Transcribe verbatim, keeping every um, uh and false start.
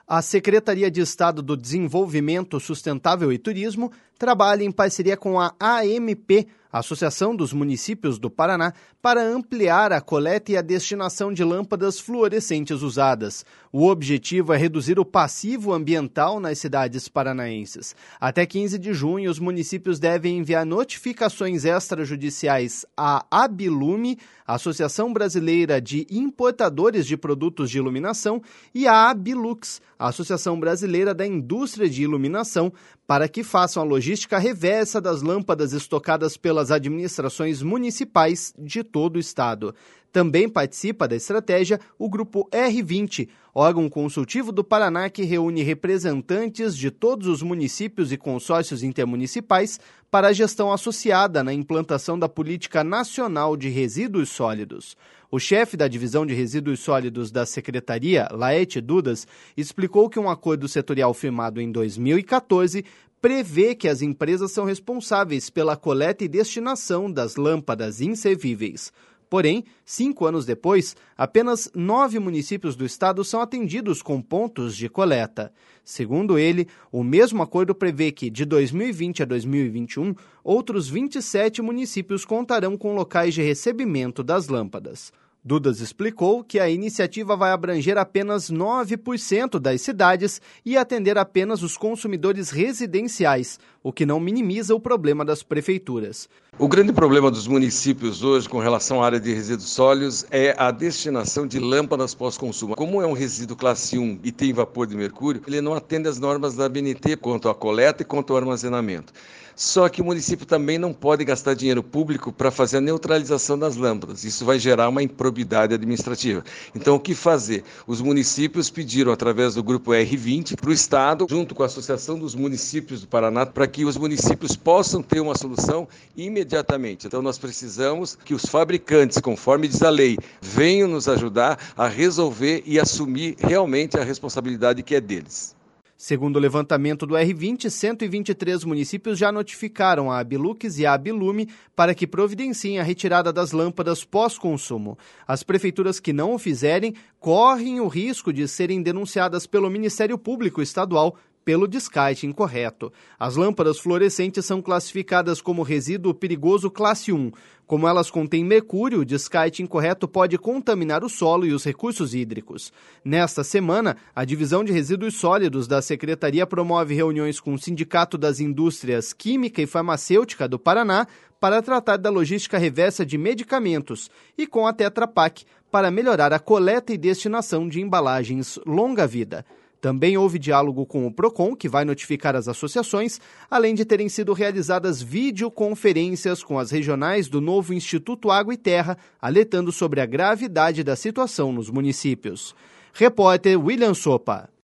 A Secretaria de Estado do Desenvolvimento Sustentável e Turismo trabalha em parceria com a A M P, Associação dos Municípios do Paraná, para ampliar a coleta e a destinação de lâmpadas fluorescentes usadas. O objetivo é reduzir o passivo ambiental nas cidades paranaenses. Até quinze de junho, os municípios devem enviar notificações extrajudiciais à Abilume, Associação Brasileira de Importadores de Produtos de Iluminação, e à Abilux, Associação Brasileira da Indústria de Iluminação, para que façam a logística reversa das lâmpadas estocadas pelas administrações municipais de todo o estado. Também participa da estratégia o Grupo R vinte, órgão consultivo do Paraná que reúne representantes de todos os municípios e consórcios intermunicipais para a gestão associada na implantação da Política Nacional de Resíduos Sólidos. O chefe da Divisão de Resíduos Sólidos da Secretaria, Laete Dudas, explicou que um acordo setorial firmado em dois mil e quatorze prevê que as empresas são responsáveis pela coleta e destinação das lâmpadas inservíveis. Porém, cinco anos depois, apenas nove municípios do estado são atendidos com pontos de coleta. Segundo ele, o mesmo acordo prevê que, de dois mil e vinte a dois mil e vinte e um, outros vinte e sete municípios contarão com locais de recebimento das lâmpadas. Dudas explicou que a iniciativa vai abranger apenas nove por cento das cidades e atender apenas os consumidores residenciais, o que não minimiza o problema das prefeituras. O grande problema dos municípios hoje com relação à área de resíduos sólidos é a destinação de lâmpadas pós-consumo. Como é um resíduo classe um e tem vapor de mercúrio, ele não atende às normas da A B N T quanto à coleta e quanto ao armazenamento. Só que o município também não pode gastar dinheiro público para fazer a neutralização das lâmpadas. Isso vai gerar uma improbidade administrativa. Então, o que fazer? Os municípios pediram, através do Grupo R vinte, para o Estado, junto com a Associação dos Municípios do Paraná, para que os municípios possam ter uma solução imediatamente. Então, nós precisamos que os fabricantes, conforme diz a lei, venham nos ajudar a resolver e assumir realmente a responsabilidade que é deles. Segundo o levantamento do R vinte, cento e vinte e três municípios já notificaram a Abilux e a Abilume para que providenciem a retirada das lâmpadas pós-consumo. As prefeituras que não o fizerem correm o risco de serem denunciadas pelo Ministério Público Estadual pelo descarte incorreto. As lâmpadas fluorescentes são classificadas como resíduo perigoso classe um. Como elas contêm mercúrio, o descarte incorreto pode contaminar o solo e os recursos hídricos. Nesta semana, a Divisão de Resíduos Sólidos da Secretaria promove reuniões com o Sindicato das Indústrias Química e Farmacêutica do Paraná para tratar da logística reversa de medicamentos e com a Tetra Pak para melhorar a coleta e destinação de embalagens longa-vida. Também houve diálogo com o PROCON, que vai notificar as associações, além de terem sido realizadas videoconferências com as regionais do novo Instituto Água e Terra, alertando sobre a gravidade da situação nos municípios. Repórter William Sopa.